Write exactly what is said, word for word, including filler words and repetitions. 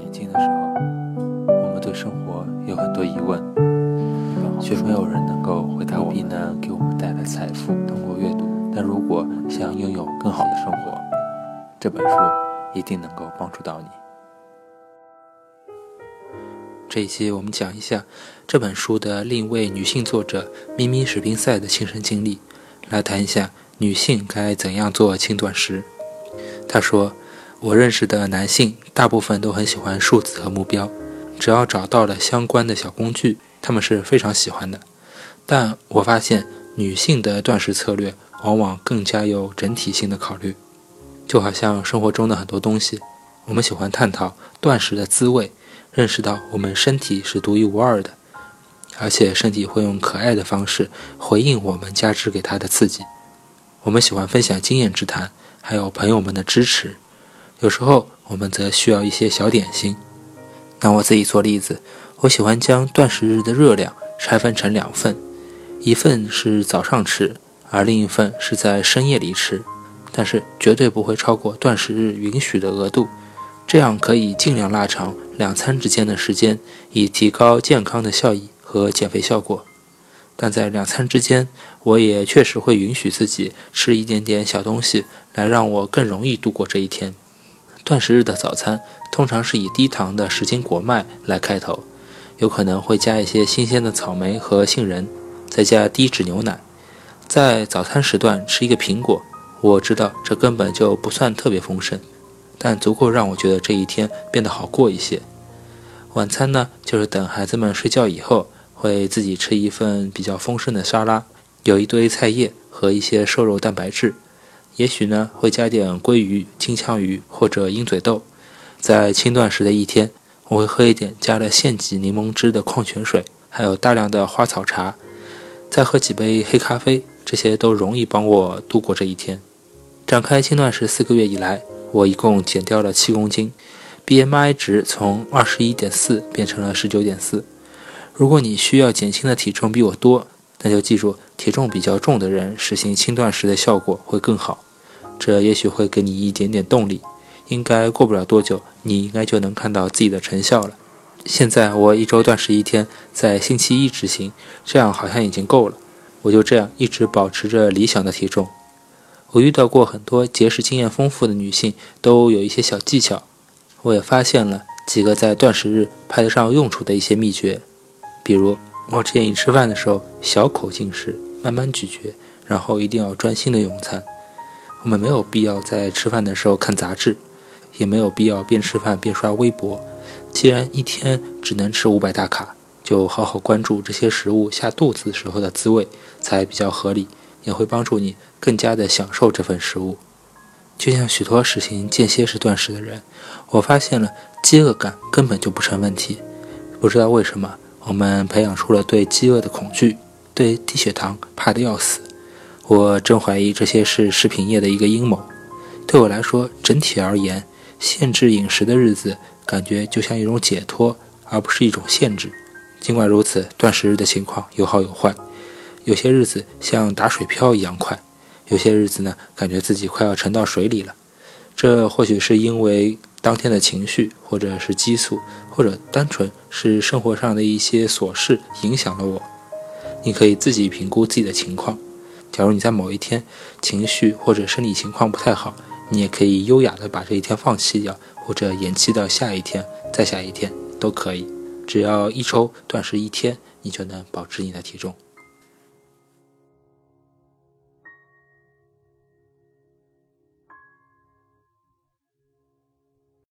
年轻的时候，我们对生活有很多疑问，却没有人能够回答我们。必能给我们带来财富，通过阅读。但如果想拥有更好的生活，这本书一定能够帮助到你。这一期我们讲一下这本书的另一位女性作者咪咪史宾塞的亲身经历，来谈一下女性该怎样做轻断食。她说，我认识的男性大部分都很喜欢数字和目标，只要找到了相关的小工具，他们是非常喜欢的。但我发现女性的断食策略往往更加有整体性的考虑，就好像生活中的很多东西，我们喜欢探讨断食的滋味，认识到我们身体是独一无二的，而且身体会用可爱的方式回应我们加之给它的刺激。我们喜欢分享经验之谈，还有朋友们的支持，有时候我们则需要一些小点心。拿我自己做例子，我喜欢将断食日的热量拆分成两份，一份是早上吃，而另一份是在深夜里吃，但是绝对不会超过断食日允许的额度，这样可以尽量拉长两餐之间的时间，以提高健康的效益和减肥效果。但在两餐之间，我也确实会允许自己吃一点点小东西，来让我更容易度过这一天。断食日的早餐通常是以低糖的十斤果麦来开头，有可能会加一些新鲜的草莓和杏仁，再加低脂牛奶。在早餐时段吃一个苹果，我知道这根本就不算特别丰盛，但足够让我觉得这一天变得好过一些。晚餐呢，就是等孩子们睡觉以后，会自己吃一份比较丰盛的沙拉，有一堆菜叶和一些瘦肉蛋白质，也许呢会加点鲑鱼、金枪鱼或者鹰嘴豆。在轻断食的一天，我会喝一点加了现挤柠檬汁的矿泉水，还有大量的花草茶，再喝几杯黑咖啡，这些都容易帮我度过这一天。展开轻断食四个月以来，我一共减掉了七公斤， B M I 值从 二十一点四 变成了 十九点四。 如果你需要减轻的体重比我多，那就记住，体重比较重的人实行轻断食的效果会更好，这也许会给你一点点动力，应该过不了多久，你应该就能看到自己的成效了。现在我一周断食一天，在星期一执行，这样好像已经够了，我就这样一直保持着理想的体重。我遇到过很多节食经验丰富的女性，都有一些小技巧，我也发现了几个在断食日派得上用处的一些秘诀。比如，我建议吃饭的时候小口进食，慢慢咀嚼，然后一定要专心的用餐。我们没有必要在吃饭的时候看杂志，也没有必要边吃饭边刷微博。既然一天只能吃五百大卡，就好好关注这些食物下肚子时候的滋味，才比较合理，也会帮助你更加的享受这份食物。就像许多实行间歇式断食的人，我发现了饥饿感根本就不成问题。不知道为什么，我们培养出了对饥饿的恐惧，对低血糖怕得要死。我真怀疑这些是食品业的一个阴谋。对我来说，整体而言，限制饮食的日子感觉就像一种解脱，而不是一种限制。尽管如此，断食日的情况有好有坏，有些日子像打水漂一样快，有些日子呢，感觉自己快要沉到水里了。这或许是因为当天的情绪，或者是激素，或者单纯是生活上的一些琐事影响了我。你可以自己评估自己的情况，假如你在某一天情绪或者生理情况不太好，你也可以优雅地把这一天放弃掉，或者延期到下一天，再下一天都可以。只要一周断食一天，你就能保持你的体重。